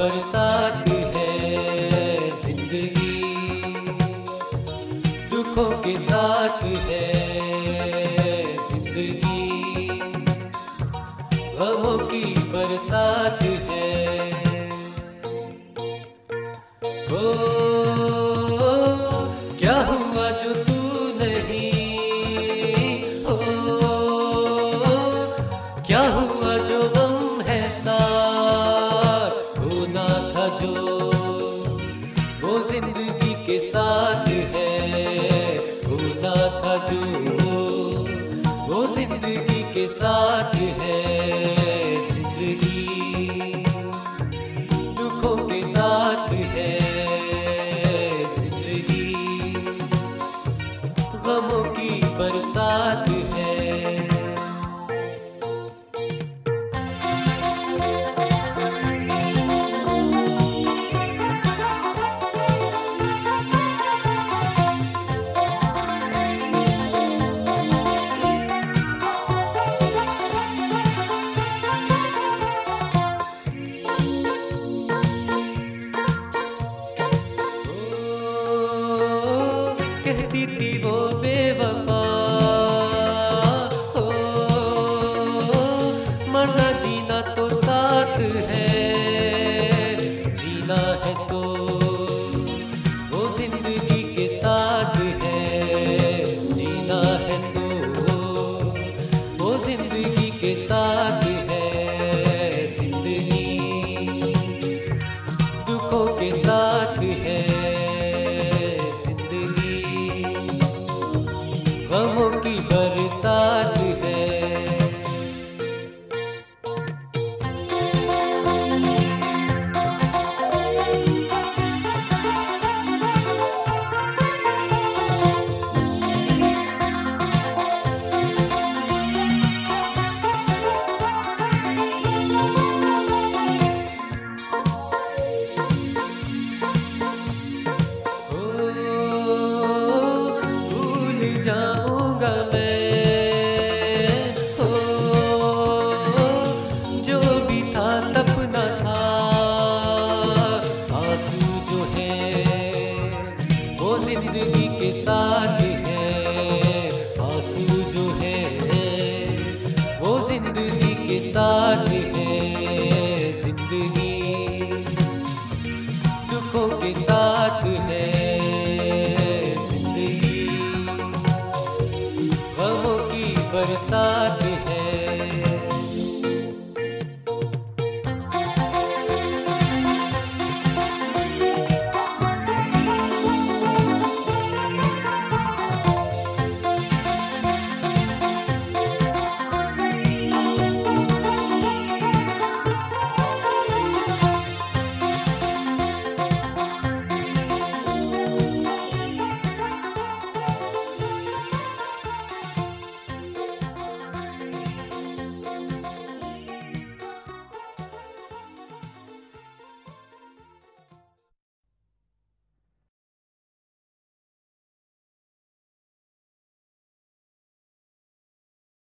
बरसात है जिंदगी, दुखों के साथ है जिंदगी, गमों की बरसात है। ओ क्या हुआ जो तू नहीं, ओ क्या हुआ जो गम है साथ होना था जो, वो जिंदगी के साथ है होना था जो, वो जिंदगी के साथ है जिंदगी, दुखों के साथ है जिंदगी, गमों की बरसात है। कहती थी वो बेवफा, हो मरना जीना तो साथ है, जीना है सो वो जिंदगी के साथ है, जीना है सो वो जिंदगी के साथ है जिंदगी, दुखों के साथ है गमों की बरसात है। भूल जाऊंगा मैं, हो जो भी था सपना था, आंसू जो है वो जिंदगी के साथ है, आंसू जो है वो जिंदगी के साथ है।